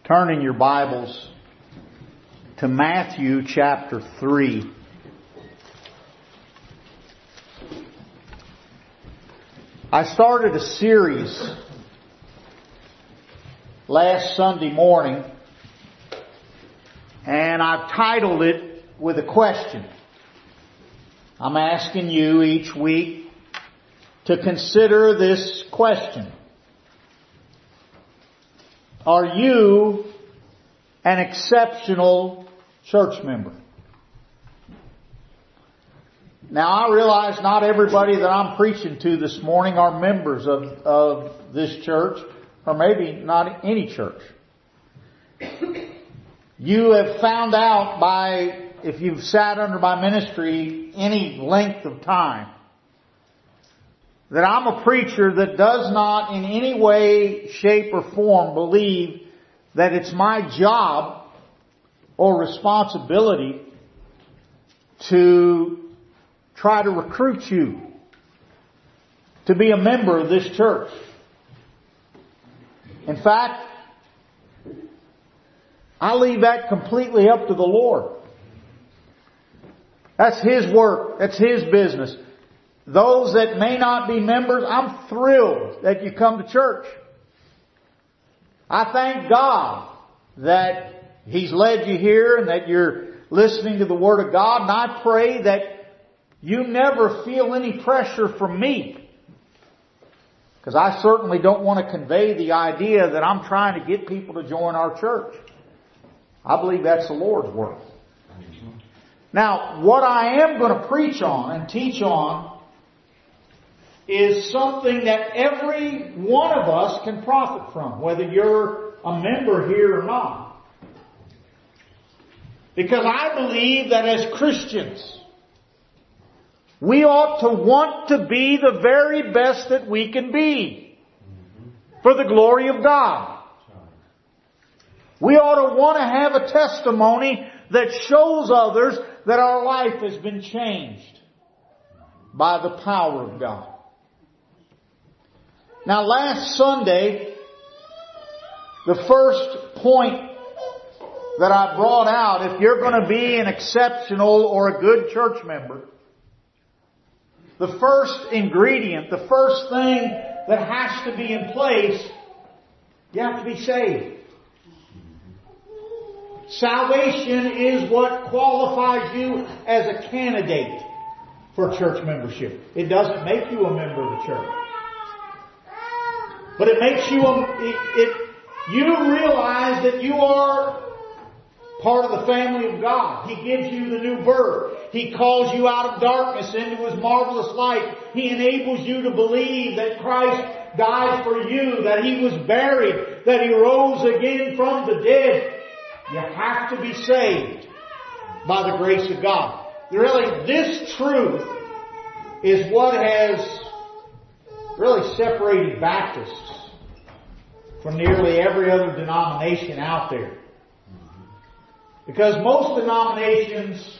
Turn in your Bibles to Matthew chapter 3. I started a series last Sunday morning, and I've titled it with a question. I'm asking you each week to consider this question. Are you an exceptional church member? Now, I realize not everybody that I'm preaching to this morning are members of this church, or maybe not any church. You have found out if you've sat under my ministry any length of time, that I'm a preacher that does not in any way, shape, or form believe that it's my job or responsibility to try to recruit you to be a member of this church. In fact, I leave that completely up to the Lord. That's His work. That's His business. Those that may not be members, I'm thrilled that you come to church. I thank God that He's led you here and that you're listening to the Word of God. And I pray that you never feel any pressure from me. Because I certainly don't want to convey the idea that I'm trying to get people to join our church. I believe that's the Lord's work. Now, what I am going to preach on and teach on is something that every one of us can profit from, whether you're a member here or not. Because I believe that as Christians, we ought to want to be the very best that we can be for the glory of God. We ought to want to have a testimony that shows others that our life has been changed by the power of God. Now, last Sunday, the first point that I brought out, if you're going to be an exceptional or a good church member, the first ingredient, the first thing that has to be in place, you have to be saved. Salvation is what qualifies you as a candidate for church membership. It doesn't make you a member of the church. But it makes you, you realize that you are part of the family of God. He gives you the new birth. He calls you out of darkness into His marvelous light. He enables you to believe that Christ died for you, that He was buried, that He rose again from the dead. You have to be saved by the grace of God. Really, this truth is what has really separated Baptists from nearly every other denomination out there. Because most denominations,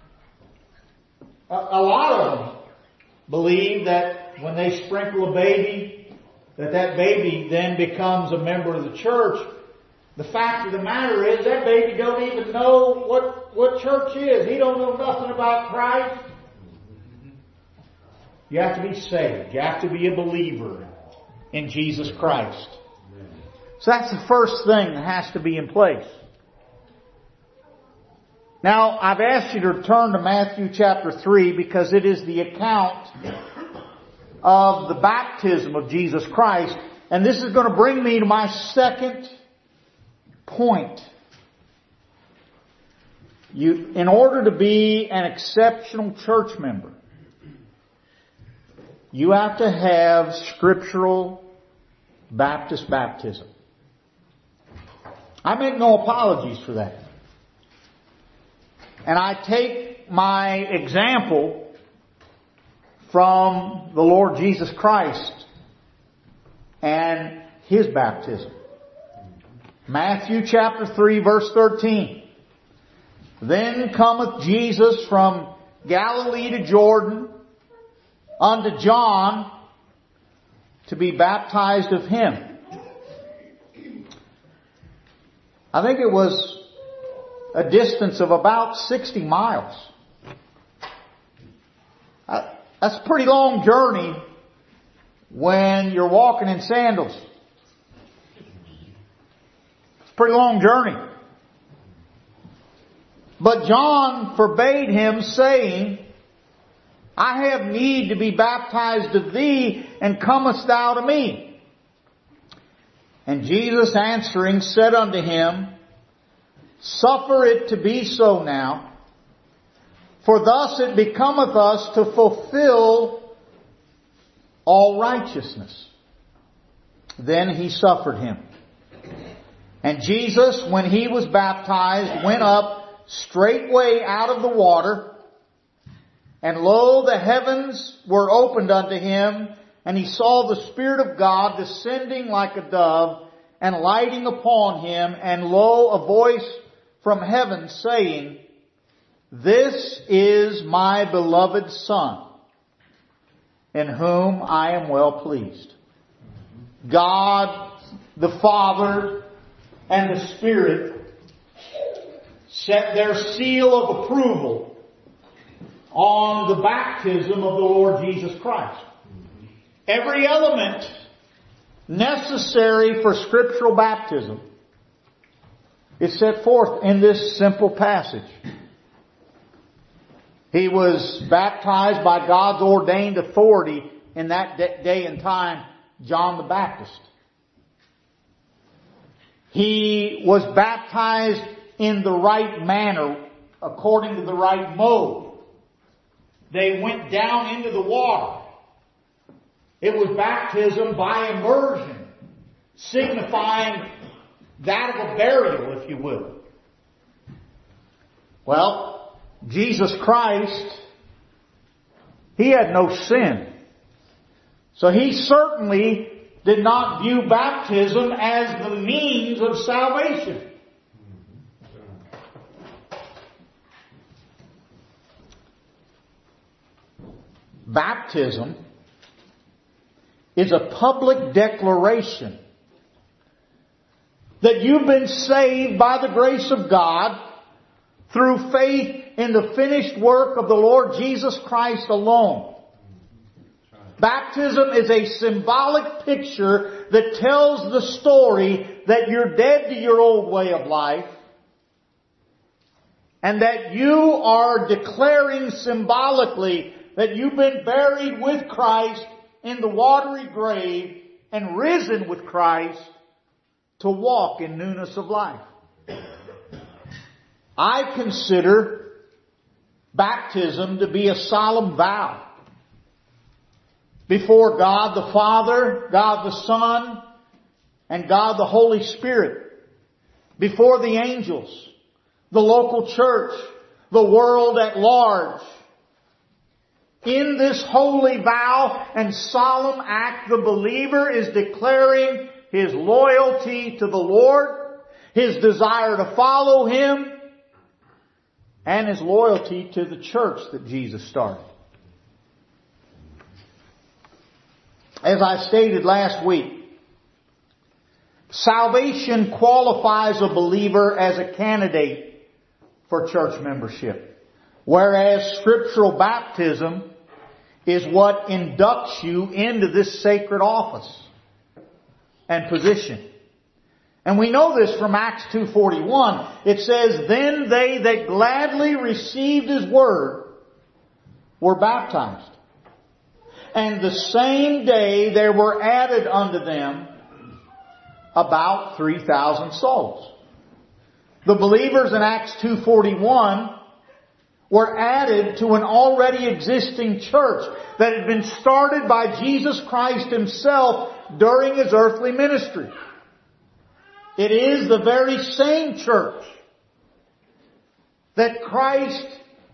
a lot of them, believe that when they sprinkle a baby, that baby then becomes a member of the church. The fact of the matter is that baby don't even know what church is. He don't know nothing about Christ. You have to be saved. You have to be a believer in Jesus Christ. So that's the first thing that has to be in place. Now, I've asked you to turn to Matthew chapter 3 because it is the account of the baptism of Jesus Christ. And this is going to bring me to my second point. In order to be an exceptional church member, you have to have scriptural Baptist baptism. I make no apologies for that. And I take my example from the Lord Jesus Christ and His baptism. Matthew chapter 3 verse 13. Then cometh Jesus from Galilee to Jordan unto John to be baptized of him. I think it was a distance of about 60 miles. That's a pretty long journey when you're walking in sandals. It's a pretty long journey. But John forbade him, saying, I have need to be baptized of thee, and comest thou to me? And Jesus answering said unto him, Suffer it to be so now, for thus it becometh us to fulfill all righteousness. Then he suffered him. And Jesus, when he was baptized, went up straightway out of the water, and lo, the heavens were opened unto him, and he saw the Spirit of God descending like a dove, and lighting upon him, and lo, a voice from heaven saying, This is my beloved Son, in whom I am well pleased. God, the Father, and the Spirit set their seal of approval on the baptism of the Lord Jesus Christ. Every element necessary for scriptural baptism is set forth in this simple passage. He was baptized by God's ordained authority in that day and time, John the Baptist. He was baptized in the right manner, according to the right mode. They went down into the water. It was baptism by immersion, signifying that of a burial, if you will. Well, Jesus Christ, He had no sin. So He certainly did not view baptism as the means of salvation. Baptism is a public declaration that you've been saved by the grace of God through faith in the finished work of the Lord Jesus Christ alone. Baptism is a symbolic picture that tells the story that you're dead to your old way of life and that you are declaring symbolically that you've been buried with Christ in the watery grave and risen with Christ to walk in newness of life. I consider baptism to be a solemn vow before God the Father, God the Son, and God the Holy Spirit, before the angels, the local church, the world at large. In this holy vow and solemn act, the believer is declaring his loyalty to the Lord, his desire to follow Him, and his loyalty to the church that Jesus started. As I stated last week, salvation qualifies a believer as a candidate for church membership, whereas scriptural baptism is what inducts you into this sacred office and position. And we know this from Acts 2:41. It says, Then they that gladly received His word were baptized. And the same day there were added unto them about 3,000 souls. The believers in Acts 2:41 were added to an already existing church that had been started by Jesus Christ Himself during His earthly ministry. It is the very same church that Christ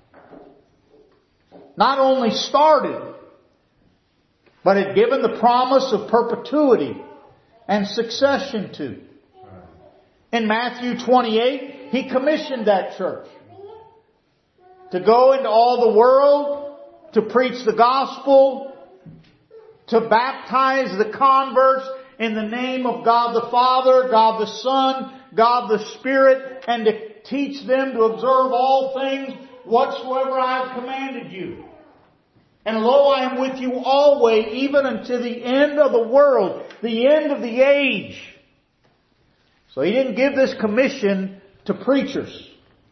not only started, but had given the promise of perpetuity and succession to. In Matthew 28, He commissioned that church to go into all the world, to preach the gospel, to baptize the converts in the name of God the Father, God the Son, God the Spirit, and to teach them to observe all things whatsoever I have commanded you. And lo, I am with you always, even unto the end of the world, the end of the age. So He didn't give this commission to preachers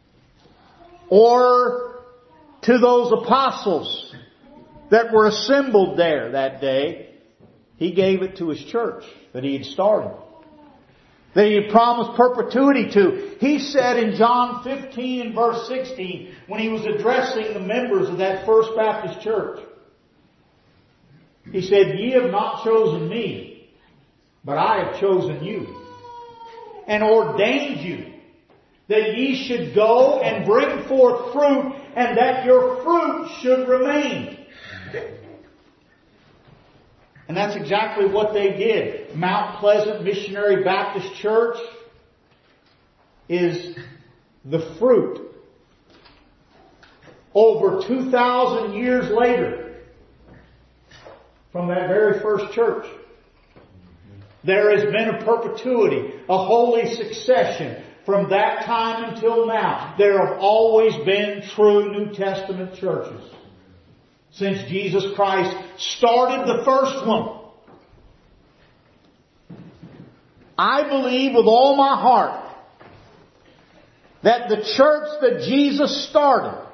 or to those apostles that were assembled there that day. He gave it to His church that He had started, that He had promised perpetuity to. He said in John 15 and verse 16, when He was addressing the members of that First Baptist church, He said, "Ye have not chosen me, but I have chosen you, and ordained you, that ye should go and bring forth fruit, and that your fruit should remain." And that's exactly what they did. Mount Pleasant Missionary Baptist Church is the fruit over 2,000 years later from that very first church. There has been a perpetuity, a holy succession from that time until now. There have always been true New Testament churches since Jesus Christ started the first one. I believe with all my heart that the church that Jesus started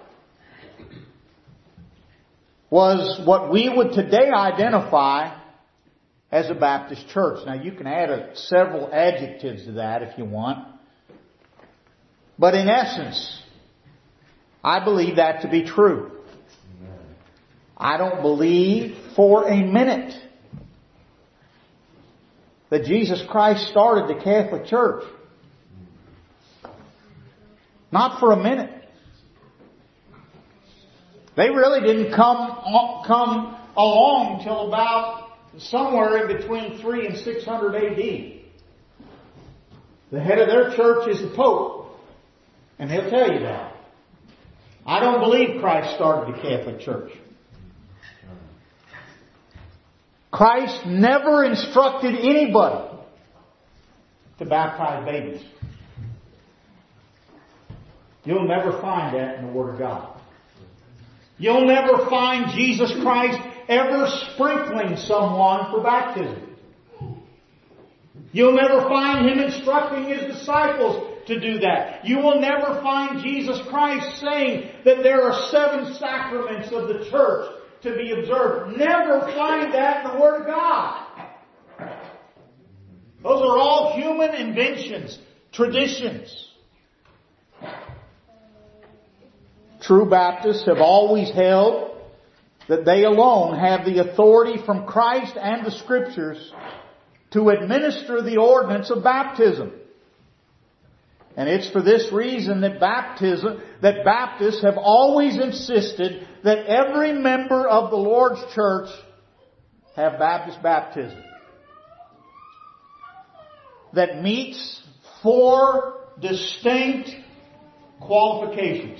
was what we would today identify as a Baptist church. Now you can add several adjectives to that if you want. But in essence, I believe that to be true. I don't believe for a minute that Jesus Christ started the Catholic Church. Not for a minute. They really didn't come along until about somewhere in between 300 and 600 A.D. The head of their church is the Pope. And he'll tell you that. I don't believe Christ started the Catholic Church. Christ never instructed anybody to baptize babies. You'll never find that in the Word of God. You'll never find Jesus Christ ever sprinkling someone for baptism. You'll never find Him instructing His disciples to do that. You will never find Jesus Christ saying that there are 7 sacraments of the church to be observed. Never find that in the Word of God. Those are all human inventions, traditions. True Baptists have always held that they alone have the authority from Christ and the Scriptures to administer the ordinance of baptism. And it's for this reason that Baptists have always insisted that every member of the Lord's church have Baptist baptism that meets 4 distinct qualifications.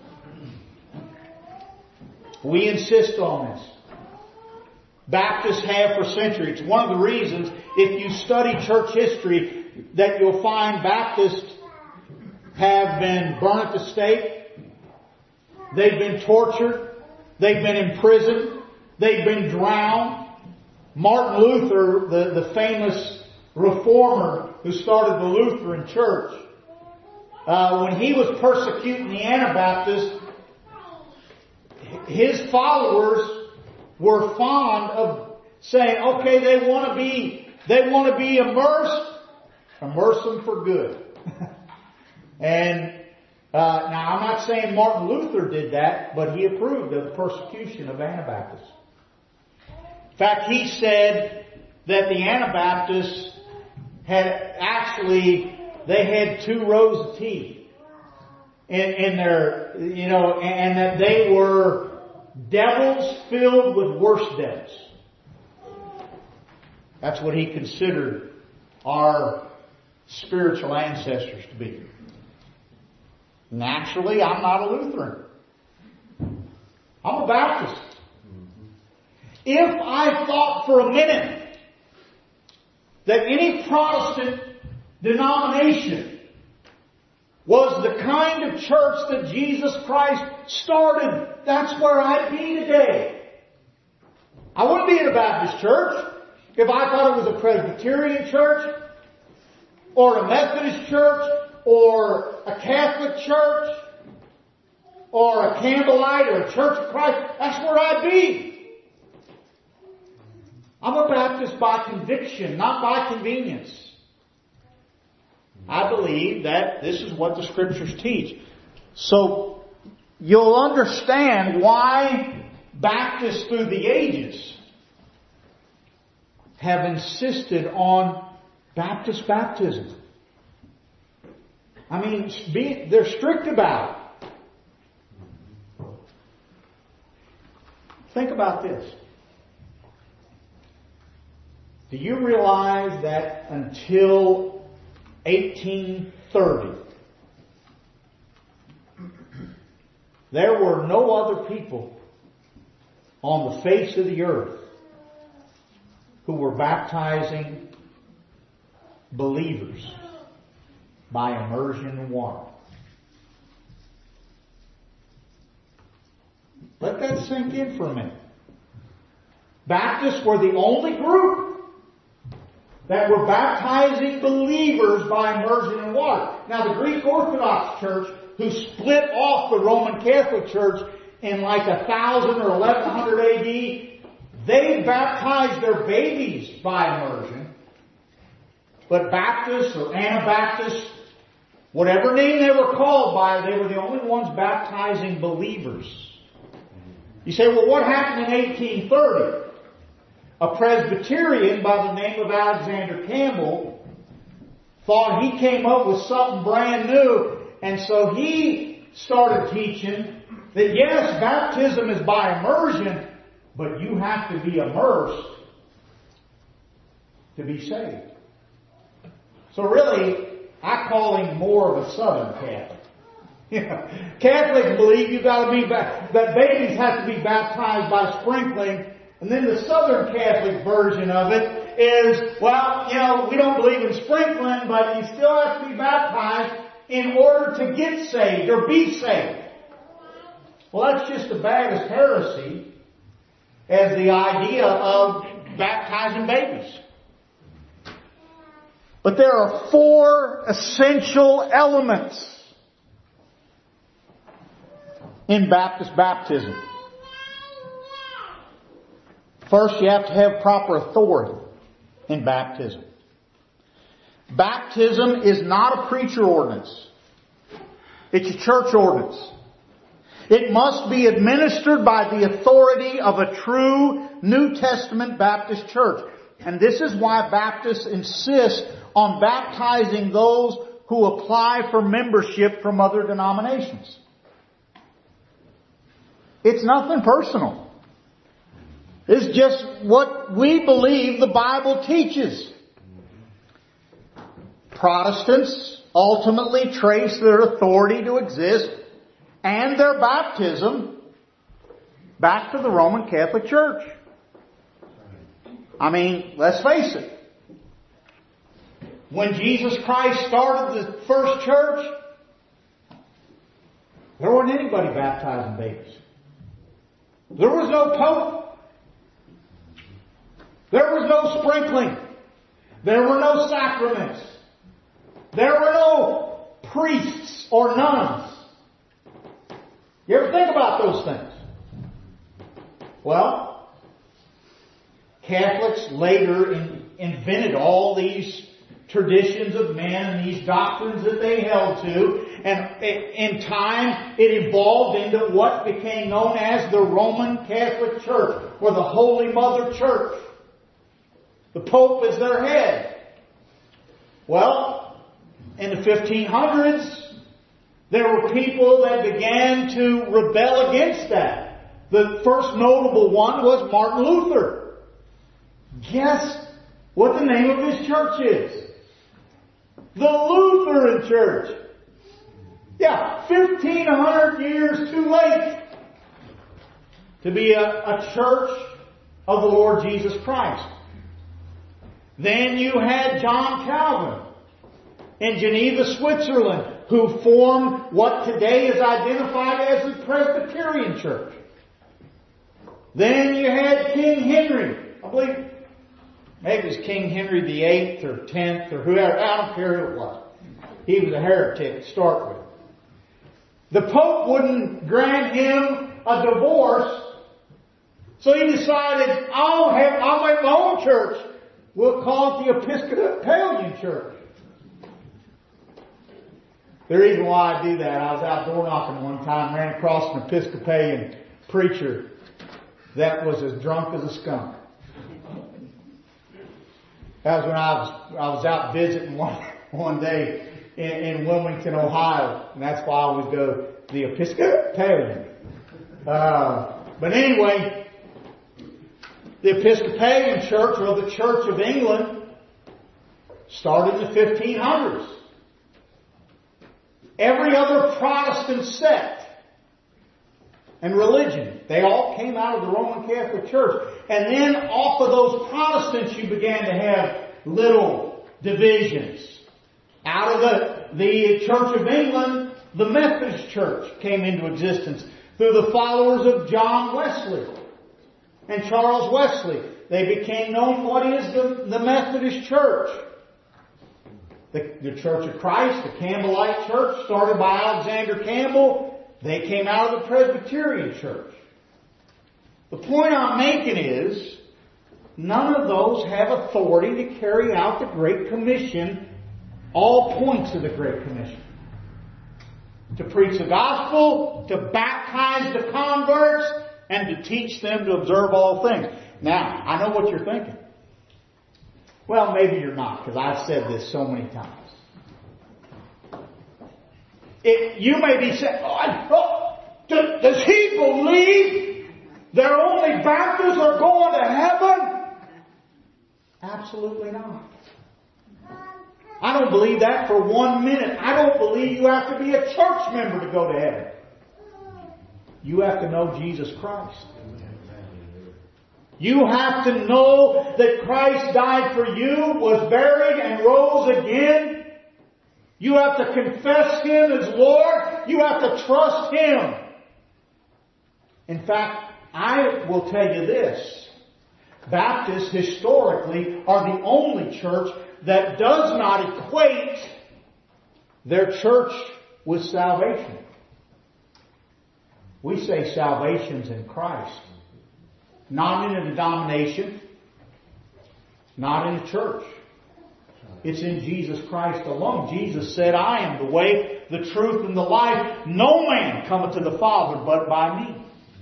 We insist on this. Baptists have for centuries. It's one of the reasons, if you study church history, that you'll find Baptists have been burned at the stake. They've been tortured. They've been imprisoned. They've been drowned. Martin Luther, the famous reformer who started the Lutheran Church, when he was persecuting the Anabaptists, his followers were fond of saying, okay, they want to be immersed. Immerse them for good. And now I'm not saying Martin Luther did that, but he approved of the persecution of Anabaptists. In fact, he said that the Anabaptists they had 2 rows of teeth in their, and that they were devils filled with worse devils. That's what he considered our spiritual ancestors to be. Naturally, I'm not a Lutheran. I'm a Baptist. If I thought for a minute that any Protestant denomination was the kind of church that Jesus Christ started, that's where I'd be today. I wouldn't be in a Baptist church if I thought it was a Presbyterian church, or a Methodist church, or a Catholic church, or a Campbellite, or a Church of Christ. That's where I'd be. I'm a Baptist by conviction, not by convenience. I believe that this is what the Scriptures teach. So, you'll understand why Baptists through the ages have insisted on Baptist baptism. I mean, they're strict about it. Think about this. Do you realize that until 1830, there were no other people on the face of the earth who were baptizing believers by immersion in water? Let that sink in for a minute. Baptists were the only group that were baptizing believers by immersion in water. Now, the Greek Orthodox Church, who split off the Roman Catholic Church in like 1000 or 1100 AD, they baptized their babies by immersion. But Baptists or Anabaptists, whatever name they were called by, they were the only ones baptizing believers. You say, well, what happened in 1830? A Presbyterian by the name of Alexander Campbell thought he came up with something brand new, and so he started teaching that yes, baptism is by immersion, but you have to be immersed to be saved. So really, I call him more of a Southern Catholic. Catholics believe you've got to be that babies have to be baptized by sprinkling, and then the Southern Catholic version of it is, well, we don't believe in sprinkling, but you still have to be baptized in order to get saved or be saved. Well, that's just as bad as heresy as the idea of baptizing babies. But there are 4 essential elements in Baptist baptism. First, you have to have proper authority in baptism. Baptism is not a preacher ordinance. It's a church ordinance. It must be administered by the authority of a true New Testament Baptist church. And this is why Baptists insist on baptizing those who apply for membership from other denominations. It's nothing personal. It's just what we believe the Bible teaches. Protestants ultimately trace their authority to exist and their baptism back to the Roman Catholic Church. I mean, let's face it. When Jesus Christ started the first church, there wasn't anybody baptizing babies. There was no pope. There was no sprinkling. There were no sacraments. There were no priests or nuns. You ever think about those things? Well, Catholics later invented all these traditions of men and these doctrines that they held to. And in time, it evolved into what became known as the Roman Catholic Church, or the Holy Mother Church. The Pope is their head. Well, in the 1500s, there were people that began to rebel against that. The first notable one was Martin Luther. Guess what the name of his church is? The Lutheran Church. Yeah, 1,500 years too late to be a church of the Lord Jesus Christ. Then you had John Calvin in Geneva, Switzerland, who formed what today is identified as the Presbyterian Church. Then you had King Henry, I believe, maybe it was King Henry the 8th or 10th or whoever, I don't care who it was. He was a heretic to start with. The Pope wouldn't grant him a divorce, so he decided, I'll make my own church. We'll call it the Episcopalian Church. The reason why I do that, I was out door knocking one time, ran across an Episcopalian preacher that was as drunk as a skunk. That was when I was out visiting one day in Wilmington, Ohio, and that's why I always go the Episcopalian. But anyway, the Episcopalian Church, or the Church of England, started in the 1500s. Every other Protestant sect and religion, they all came out of the Roman Catholic Church. And then off of those Protestants, you began to have little divisions. Out of the Church of England, the Methodist Church came into existence through the followers of John Wesley and Charles Wesley. They became known for what is the Methodist Church. The Church of Christ, the Campbellite Church, started by Alexander Campbell, they came out of the Presbyterian Church. The point I'm making is, none of those have authority to carry out the Great Commission, all points of the Great Commission. To preach the gospel, to baptize the converts, and to teach them to observe all things. Now, I know what you're thinking. Well, maybe you're not, because I've said this so many times. You may be saying, does he believe that only Baptists are going to heaven? Absolutely not. I don't believe that for 1 minute. I don't believe you have to be a church member to go to heaven. You have to know Jesus Christ. You have to know that Christ died for you, was buried, and rose again. You have to confess Him as Lord. You have to trust Him. In fact, I will tell you this. Baptists historically are the only church that does not equate their church with salvation. We say salvation's in Christ. Not in a denomination. Not in a church. It's in Jesus Christ alone. Jesus said, I am the way, the truth, and the life. No man cometh to the Father but by me.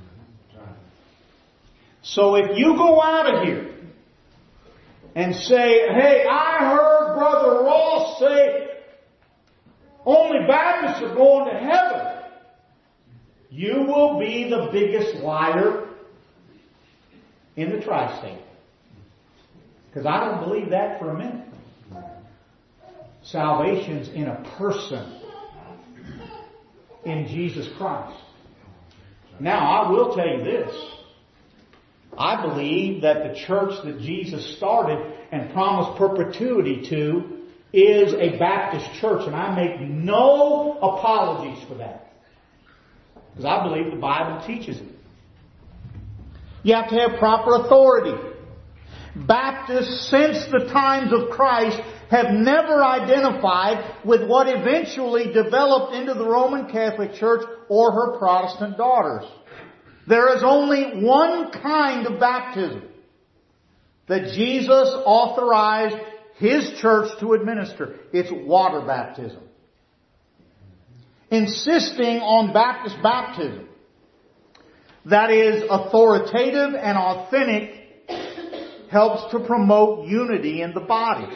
So if you go out of here and say, hey, I heard Brother Ross say only Baptists are going to heaven, you will be the biggest liar in the tri-state. Because I don't believe that for a minute. Salvation's in a person. In Jesus Christ. Now, I will tell you this. I believe that the church that Jesus started and promised perpetuity to is a Baptist church. And I make no apologies for that. Because I believe the Bible teaches it. You have to have proper authority. Baptists, since the times of Christ, have never identified with what eventually developed into the Roman Catholic Church or her Protestant daughters. There is only one kind of baptism that Jesus authorized His church to administer. It's water baptism. Insisting on Baptist baptism that is authoritative and authentic helps to promote unity in the body.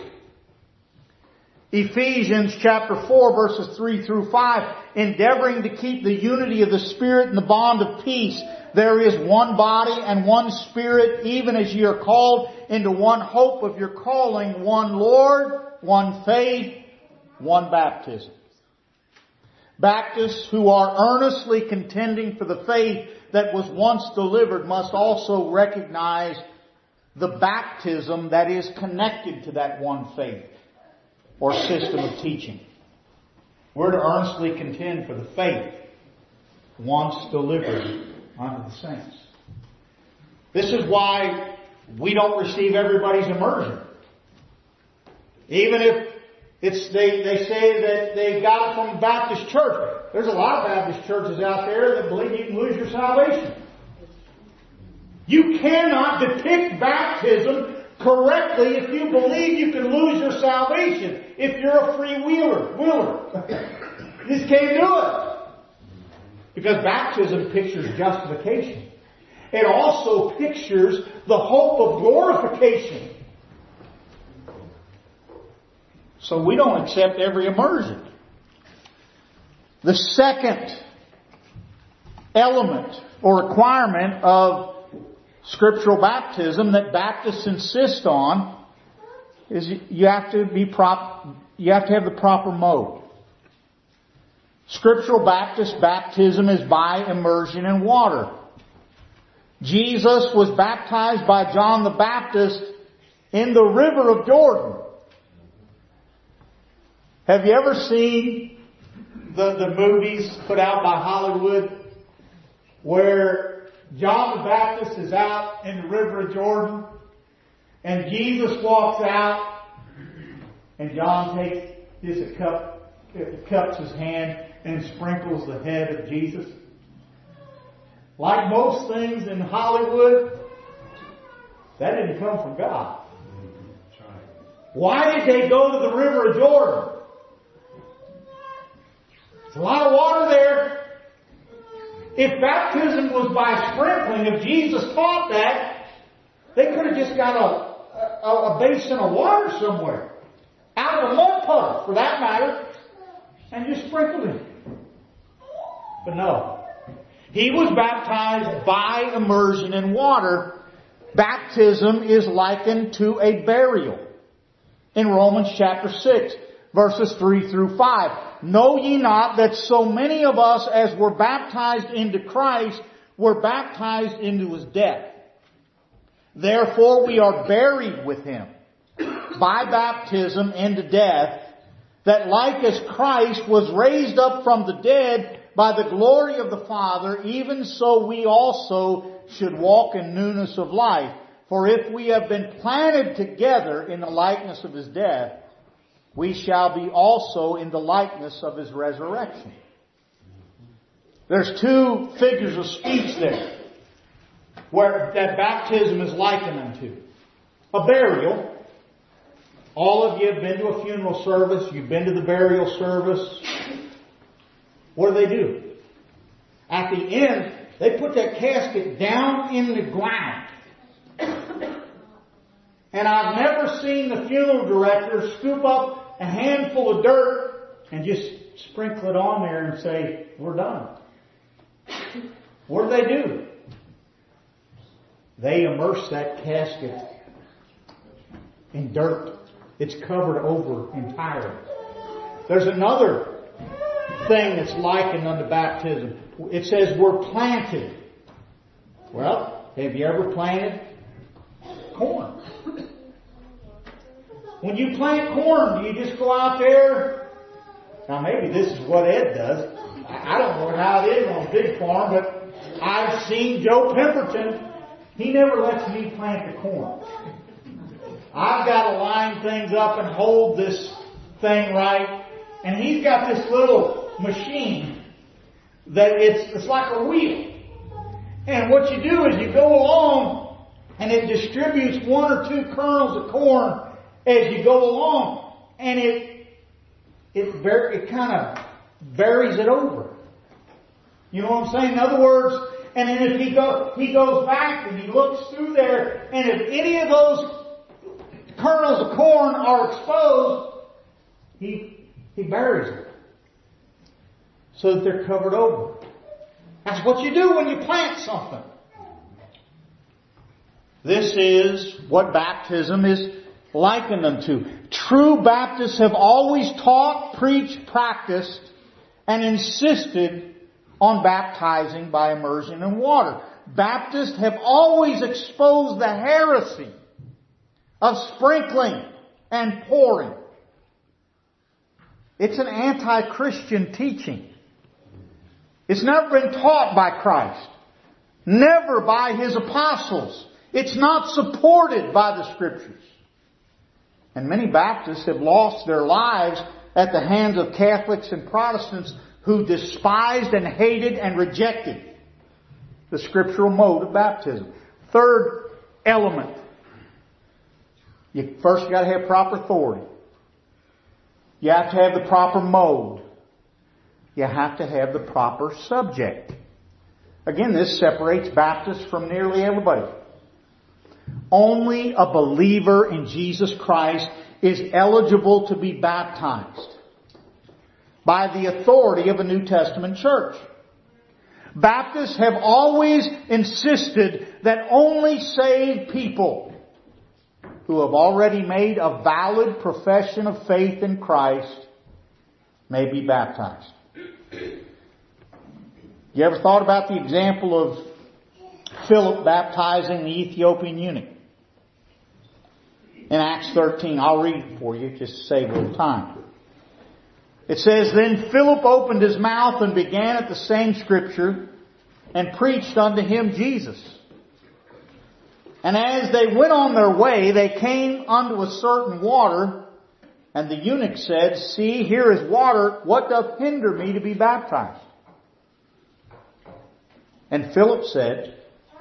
Ephesians chapter 4 verses 3 through 5, endeavoring to keep the unity of the Spirit in the bond of peace. There is one body and one Spirit, even as ye are called into one hope of your calling, one Lord, one faith, one baptism. Baptists who are earnestly contending for the faith that was once delivered must also recognize the baptism that is connected to that one faith or system of teaching. We're to earnestly contend for the faith once delivered unto the saints. This is why we don't receive everybody's immersion. Even if they say that they got it from a Baptist church. There's a lot of Baptist churches out there that believe you can lose your salvation. You cannot depict baptism correctly if you believe you can lose your salvation. If you're a freewheeler. You just can't do it. Because baptism pictures justification. It also pictures the hope of glorification. So we don't accept every immersion. The second element or requirement of scriptural baptism that Baptists insist on is you have to have the proper mode. Scriptural Baptist baptism is by immersion in water. Jesus was baptized by John the Baptist in the river of Jordan. Have you ever seen the movies put out by Hollywood where John the Baptist is out in the river of Jordan and Jesus walks out and John takes just a cup, cups his hand and sprinkles the head of Jesus? Like most things in Hollywood, that didn't come from God. Why did they go to the river of Jordan? There's a lot of water there. If baptism was by sprinkling, if Jesus taught that, they could have just got a basin of water somewhere, out of a mud puddle for that matter, and just sprinkled it. But no. He was baptized by immersion in water. Baptism is likened to a burial. In Romans chapter 6, verses 3 through 5. Know ye not that so many of us as were baptized into Christ were baptized into His death? Therefore we are buried with Him by baptism into death, that like as Christ was raised up from the dead by the glory of the Father, even so we also should walk in newness of life. For if we have been planted together in the likeness of His death, we shall be also in the likeness of His resurrection. There's two figures of speech there where that baptism is likened unto. A burial. All of you have been to a funeral service. You've been to the burial service. What do? At the end, they put that casket down in the ground. And I've never seen the funeral director scoop up a handful of dirt and just sprinkle it on there and say, we're done. What do? They immerse that casket in dirt. It's covered over entirely. There's another thing that's likened unto baptism. It says we're planted. Well, have you ever planted corn? When you plant corn, do you just go out there? Now maybe this is what Ed does. I don't know how it is on a big farm, but I've seen Joe Pemberton. He never lets me plant the corn. I've got to line things up and hold this thing right. And he's got this little machine that it's like a wheel. And what you do is you go along and it distributes 1 or 2 kernels of corn as you go along. And it kind of buries it over. You know what I'm saying? In other words, and then if he goes back and he looks through there, and if any of those kernels of corn are exposed, he buries them so that they're covered over. That's what you do when you plant something. This is what baptism is likened unto. True Baptists have always taught, preached, practiced, and insisted on baptizing by immersion in water. Baptists have always exposed the heresy of sprinkling and pouring. It's an anti-Christian teaching. It's never been taught by Christ. Never by His apostles. It's not supported by the Scriptures. And many Baptists have lost their lives at the hands of Catholics and Protestants who despised and hated and rejected the scriptural mode of baptism. Third element. First you got to have proper authority. You have to have the proper mode. You have to have the proper subject. Again, this separates Baptists from nearly everybody. Only a believer in Jesus Christ is eligible to be baptized by the authority of a New Testament church. Baptists have always insisted that only saved people who have already made a valid profession of faith in Christ may be baptized. You ever thought about the example of Philip baptizing the Ethiopian eunuch? In Acts 13, I'll read it for you just to save a little time. It says, Then Philip opened his mouth and began at the same scripture and preached unto him Jesus. And as they went on their way, they came unto a certain water, and the eunuch said, See, here is water. What doth hinder me to be baptized? And Philip said,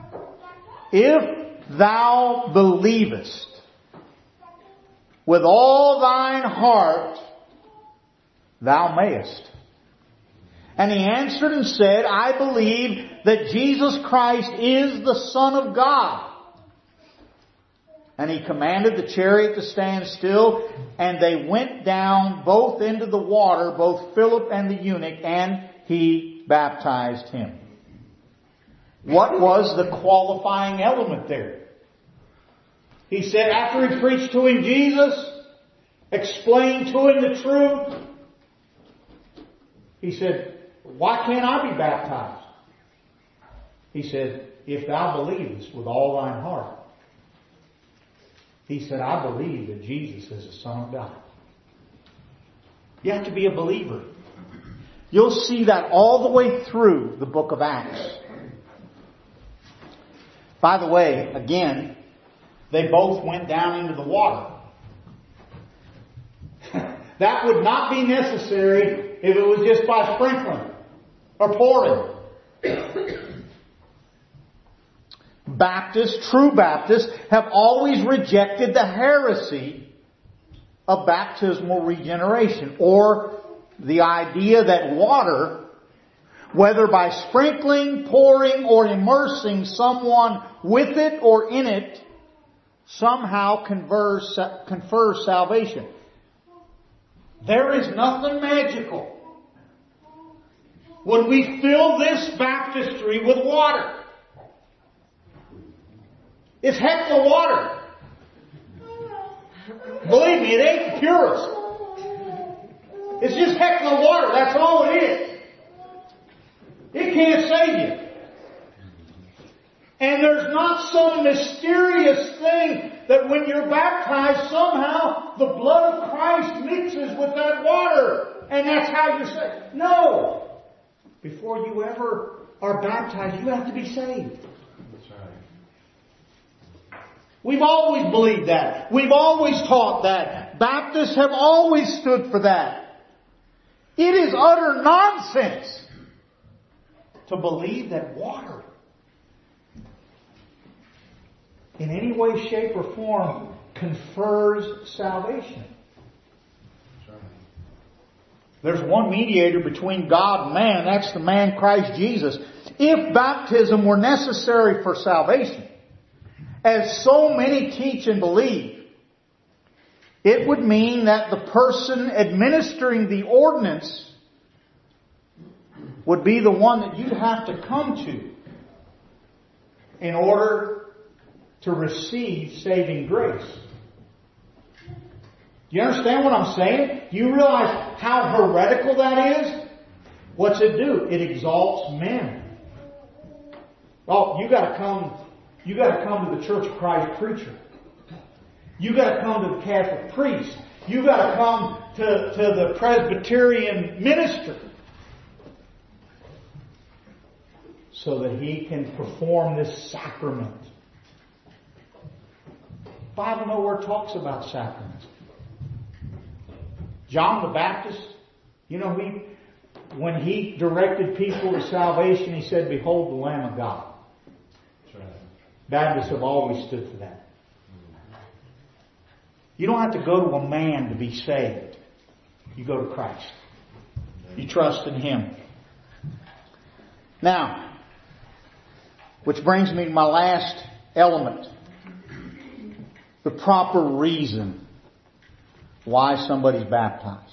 If thou believest with all thine heart, thou mayest. And he answered and said, I believe that Jesus Christ is the Son of God. And he commanded the chariot to stand still, and they went down both into the water, both Philip and the eunuch, and he baptized him. What was the qualifying element there? He said, after he preached to him Jesus, explained to him the truth, he said, why can't I be baptized? He said, if thou believest with all thine heart. He said, I believe that Jesus is the Son of God. You have to be a believer. You'll see that all the way through the book of Acts. By the way, again, they both went down into the water. That would not be necessary if it was just by sprinkling or pouring. Baptists, true Baptists, have always rejected the heresy of baptismal regeneration, or the idea that water, whether by sprinkling, pouring, or immersing someone with it or in it, somehow confers salvation. There is nothing magical when we fill this baptistry with water. It's heck of water. Believe me, it ain't the purest. It's just heck of water. That's all it is. It can't save you. And there's not some mysterious thing that when you're baptized, somehow the blood of Christ mixes with that water. And that's how you're saved. No. Before you ever are baptized, you have to be saved. That's right. We've always believed that. We've always taught that. Baptists have always stood for that. It is utter nonsense to believe that water in any way, shape, or form confers salvation. There's one mediator between God and man, and that's the man Christ Jesus. If baptism were necessary for salvation, as so many teach and believe, it would mean that the person administering the ordinance would be the one that you'd have to come to in order to receive saving grace. Do you understand what I'm saying? Do you realize how heretical that is? What's it do? It exalts men. Oh, you got to come to the Church of Christ preacher. You got to come to the Catholic priest. You got to come to the Presbyterian minister so that he can perform this sacrament. The Bible nowhere talks about sacraments. John the Baptist, when he directed people to salvation, he said, "Behold the Lamb of God." That's right. Baptists have always stood for that. You don't have to go to a man to be saved. You go to Christ. You trust in Him. Now, which brings me to my last element. The proper reason why somebody's baptized.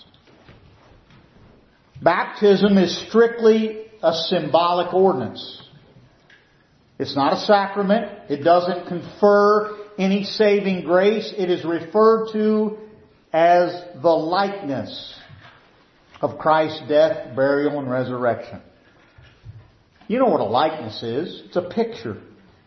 Baptism is strictly a symbolic ordinance. It's not a sacrament. It doesn't confer any saving grace. It is referred to as the likeness of Christ's death, burial, and resurrection. You know what a likeness is. It's a picture.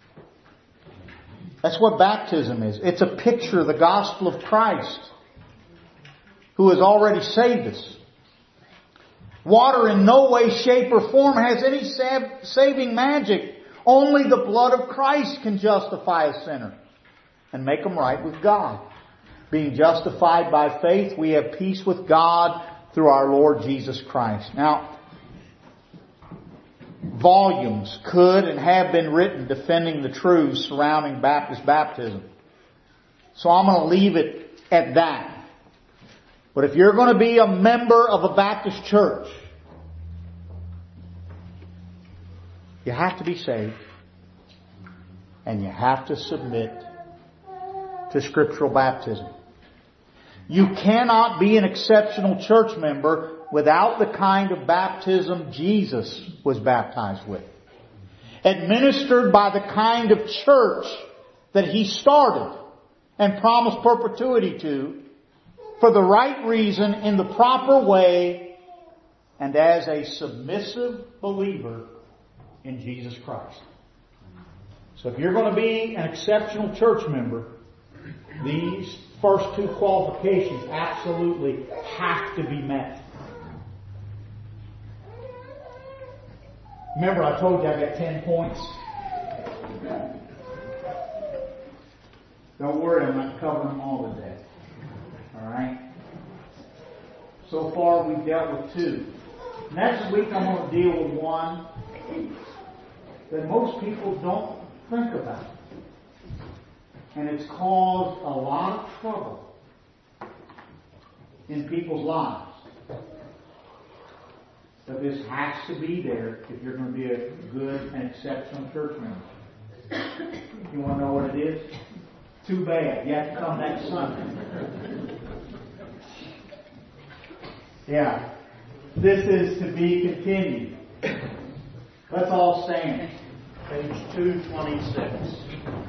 That's what baptism is. It's a picture of the gospel of Christ, who has already saved us. Water in no way, shape, or form has any saving magic. Only the blood of Christ can justify a sinner and make them right with God. Being justified by faith, we have peace with God through our Lord Jesus Christ. Now, volumes could and have been written defending the truths surrounding Baptist baptism. So I'm going to leave it at that. But if you're going to be a member of a Baptist church, you have to be saved. And you have to submit to scriptural baptism. You cannot be an exceptional church member without the kind of baptism Jesus was baptized with. Administered by the kind of church that He started and promised perpetuity to, for the right reason, in the proper way, and as a submissive believer in Jesus Christ. So if you're going to be an exceptional church member, these first two qualifications absolutely have to be met. Remember, I told you I got 10 points. Don't worry, I'm not covering them all today. Alright? So far we've dealt with 2. Next week I'm going to deal with one that most people don't think about. And it's caused a lot of trouble in people's lives. But this has to be there if you're going to be a good and exceptional church member. You want to know what it is? Too bad. You have to come next Sunday. Yeah. This is to be continued. Let's all stand. Page 226.